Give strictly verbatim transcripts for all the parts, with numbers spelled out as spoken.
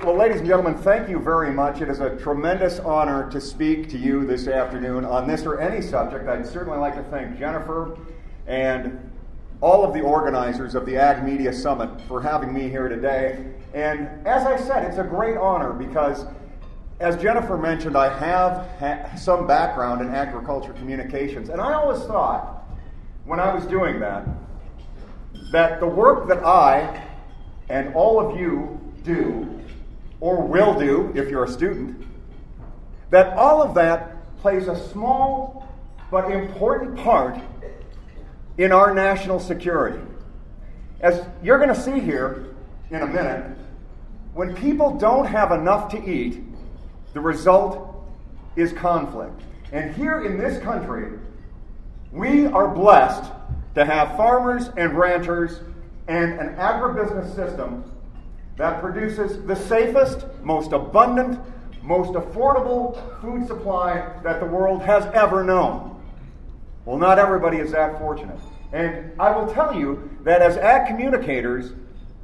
Well, ladies and gentlemen, thank you very much. It is a tremendous honor to speak to you this afternoon on this or any subject. I'd certainly like to thank Jennifer and all of the organizers of the Ag Media Summit for having me here today. And as I said, it's a great honor because, as Jennifer mentioned, I have ha- some background in agriculture communications. And I always thought, when I was doing that, that the work that I and all of you do, or will do if you're a student, that all of that plays a small but important part in our national security. As you're going to see here in a minute, when people don't have enough to eat, the result is conflict. And here in this country, we are blessed to have farmers and ranchers and an agribusiness system that produces the safest, most abundant, most affordable food supply that the world has ever known. Well, not everybody is that fortunate. And I will tell you that as ag communicators,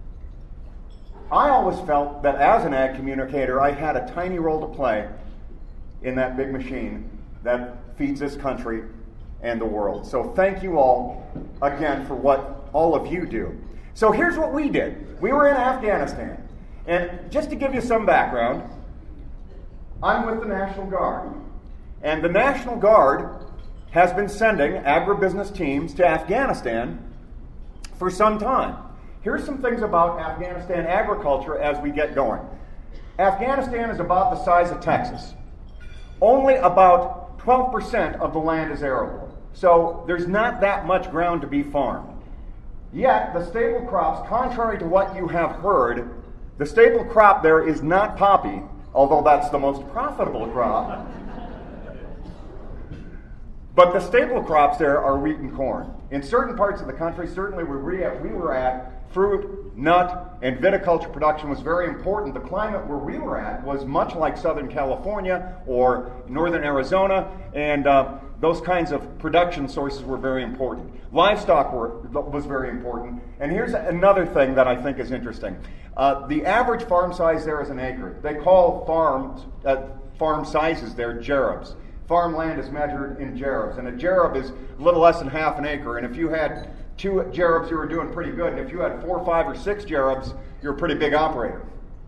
I always felt that as an ag communicator, I had a tiny role to play in that big machine that feeds this country and the world. So thank you all again for what all of you do. So here's what we did. We were in Afghanistan. And just to give you some background, I'm with the National Guard. And the National Guard has been sending agribusiness teams to Afghanistan for some time. Here's some things about Afghanistan agriculture as we get going. Afghanistan is about the size of Texas. Only about twelve percent of the land is arable. So there's not that much ground to be farmed. Yet, the staple crops, contrary to what you have heard, the staple crop there is not poppy, although that's the most profitable crop. But the staple crops there are wheat and corn. In certain parts of the country, certainly where we, at, we were at, fruit, nut, and viticulture production was very important. The climate where we were at was much like Southern California or Northern Arizona, and uh, those kinds of production sources were very important. Livestock were, was very important. And here's another thing that I think is interesting. Uh, the average farm size there is an acre. They call farms, uh, farm sizes there gerubs. Farmland is measured in gerubs, and a gerub is a little less than half an acre. And if you had two gerubs, you were doing pretty good. And if you had four, five, or six gerubs, you're a pretty big operator.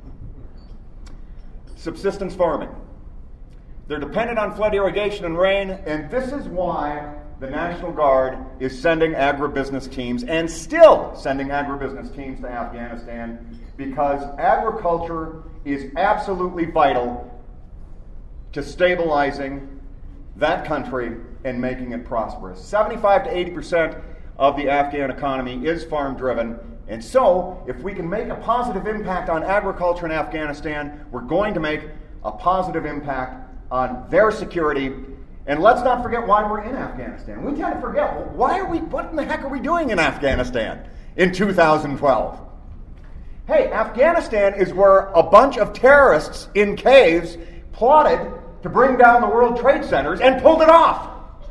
Subsistence farming. They're dependent on flood irrigation and rain, and this is why the National Guard is sending agribusiness teams, and still sending agribusiness teams to Afghanistan, because agriculture is absolutely vital to stabilizing that country and making it prosperous. seventy-five to eighty percent of the Afghan economy is farm-driven, and so if we can make a positive impact on agriculture in Afghanistan, we're going to make a positive impact on their security. And let's not forget why we're in Afghanistan. We tend to forget, well, why are we, what in the heck are we doing in Afghanistan in two thousand twelve? Hey, Afghanistan is where a bunch of terrorists in caves plotted to bring down the World Trade Centers and pulled it off.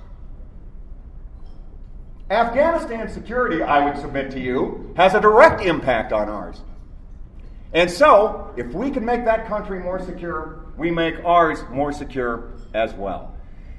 Afghanistan security, I would submit to you, has a direct impact on ours. And so, if we can make that country more secure, we make ours more secure as well.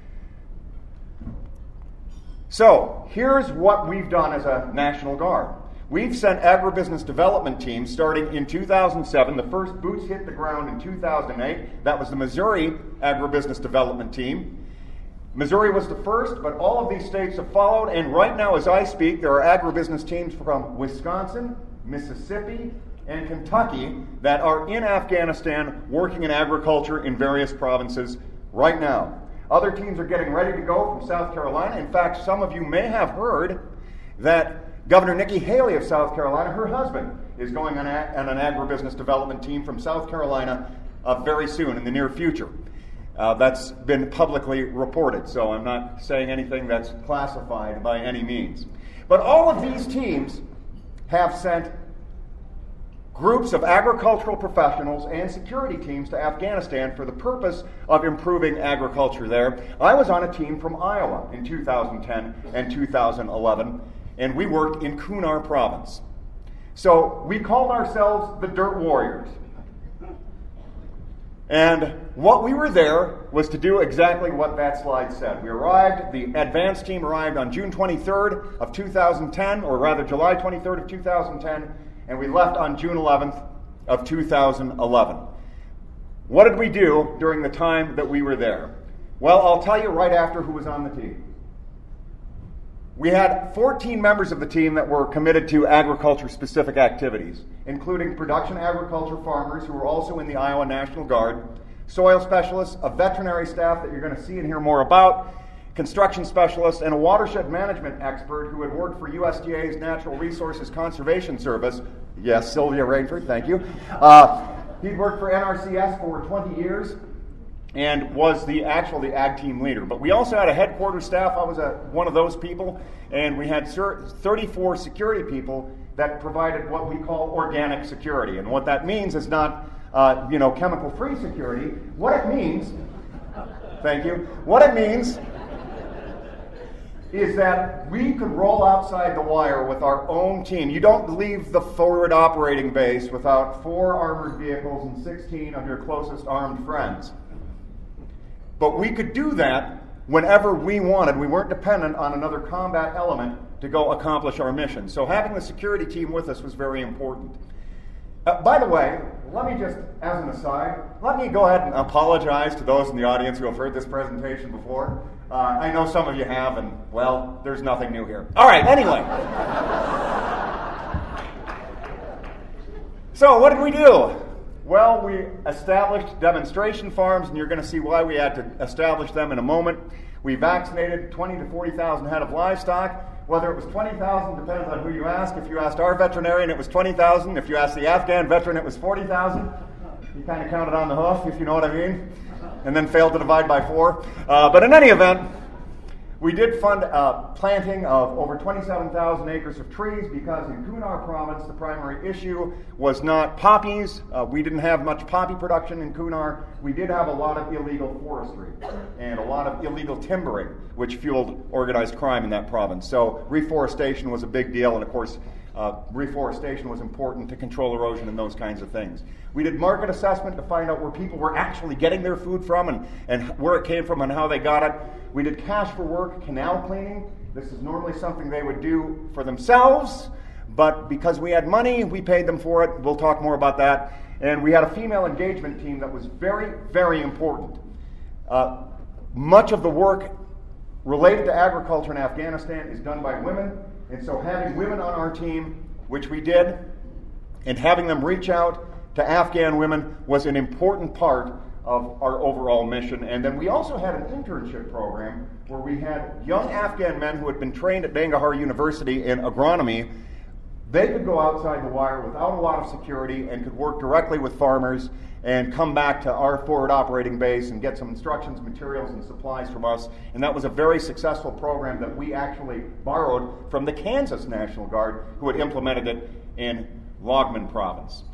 So, here's what we've done as a National Guard. We've sent agribusiness development teams starting in two thousand seven. The first boots hit the ground in two thousand eight. That was the Missouri Agribusiness Development Team. Missouri was the first, but all of these states have followed, and right now as I speak, there are agribusiness teams from Wisconsin, Mississippi, and Kentucky that are in Afghanistan working in agriculture in various provinces right now. Other teams are getting ready to go from South Carolina. In fact, some of you may have heard that Governor Nikki Haley of South Carolina, her husband, is going on, a, on an agribusiness development team from South Carolina uh, very soon, in the near future. Uh, that's been publicly reported, so I'm not saying anything that's classified by any means. But all of these teams have sent groups of agricultural professionals and security teams to Afghanistan for the purpose of improving agriculture there. I was on a team from Iowa in two thousand ten and two thousand eleven, and we worked in Kunar province. So we called ourselves the Dirt Warriors. And what we were there was to do exactly what that slide said. We arrived, the advance team arrived on June twenty-third of two thousand ten, or rather July twenty-third of two thousand ten, and we left on June eleventh of two thousand eleven. What did we do during the time that we were there? Well, I'll tell you right after who was on the team. We had fourteen members of the team that were committed to agriculture-specific activities, including production agriculture farmers who were also in the Iowa National Guard, soil specialists, a veterinary staff that you're going to see and hear more about, construction specialists, and a watershed management expert who had worked for U S D A's Natural Resources Conservation Service. Yes, Sylvia Rainford, thank you. Uh, he'd worked for N R C S for twenty years. And was the actual the ag team leader. But we also had a headquarters staff. I was a, one of those people, and we had thirty-four security people that provided what we call organic security. And what that means is not, uh, you know, chemical-free security. What it means, thank you. What it means is that we could roll outside the wire with our own team. You don't leave the forward operating base without four armored vehicles and sixteen of your closest armed friends. But we could do that whenever we wanted. We weren't dependent on another combat element to go accomplish our mission. So having the security team with us was very important. Uh, by the way, let me just, as an aside, let me go ahead and apologize to those in the audience who have heard this presentation before. Uh, I know some of you have, and, well, there's nothing new here. All right, anyway. So what did we do? Well, we established demonstration farms, and you're going to see why we had to establish them in a moment. We vaccinated twenty to forty thousand head of livestock. Whether it was twenty thousand depends on who you ask. If you asked our veterinarian, it was twenty thousand. If you asked the Afghan veteran, it was forty thousand. He kind of counted on the hoof, if you know what I mean, and then failed to divide by four. Uh, but in any event, we did fund uh, planting of over twenty-seven thousand acres of trees because in Kunar province, the primary issue was not poppies. Uh, we didn't have much poppy production in Kunar. We did have a lot of illegal forestry and a lot of illegal timbering, which fueled organized crime in that province. So reforestation was a big deal, and of course, uh, reforestation was important to control erosion and those kinds of things. We did market assessment to find out where people were actually getting their food from and, and where it came from and how they got it. We did cash for work, canal cleaning. This is normally something they would do for themselves, but because we had money, we paid them for it. We'll talk more about that. And we had a female engagement team that was very, very important. Uh, much of the work related to agriculture in Afghanistan is done by women, and so having women on our team, which we did, and having them reach out to Afghan women was an important part of our overall mission. And then we also had an internship program where we had young Afghan men who had been trained at Nangarhar University in agronomy. They could go outside the wire without a lot of security and could work directly with farmers and come back to our forward operating base and get some instructions, materials, and supplies from us. And that was a very successful program that we actually borrowed from the Kansas National Guard, who had implemented it in Logman province.